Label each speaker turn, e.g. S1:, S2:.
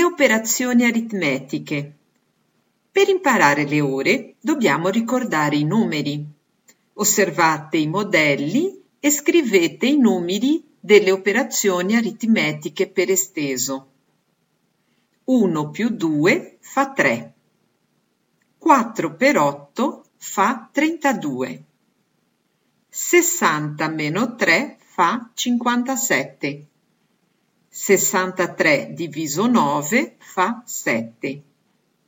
S1: operazioni aritmetiche. Per imparare le ore dobbiamo ricordare i numeri. Osservate i modelli e scrivete i numeri delle operazioni aritmetiche per esteso. 1 più 2 fa 3. 4 per 8 fa 32. 60 meno 3 fa 57. 63 diviso 9 fa 7.